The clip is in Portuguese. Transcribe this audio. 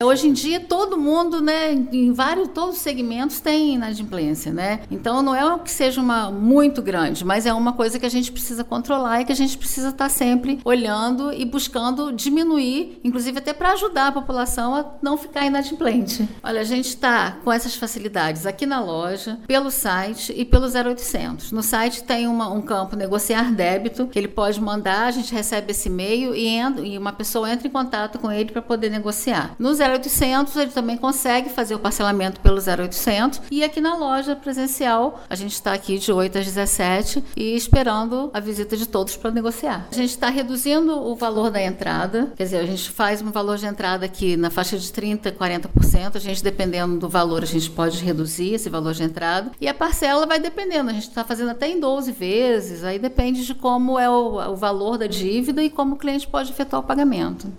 hoje em dia todo mundo, né, todos os segmentos tem inadimplência, né? Então não é que seja muito grande, mas é uma coisa que a gente precisa controlar e que a gente precisa estar sempre olhando e buscando diminuir, inclusive até para ajudar a população a não ficar inadimplente. Olha, a gente está com essas facilidades aqui na loja, pelo site e pelo 0800. No site tem um campo negociar débito, que ele pode mandar, a gente recebe esse e-mail e uma pessoa entra em contato com ele para poder negociar. No 0800 ele também consegue fazer o parcelamento pelo 0800 e aqui na loja presencial a gente está aqui de 8 às 17 e esperando a visita de todos para negociar. A gente está reduzindo o valor da entrada, quer dizer, a gente faz um valor de entrada aqui na faixa de 30%, 40%, a gente dependendo do valor a gente pode reduzir esse valor de entrada e a parcela vai dependendo, a gente está fazendo até em 12 vezes, aí depende de como é o valor da dívida e como o cliente pode efetuar o pagamento.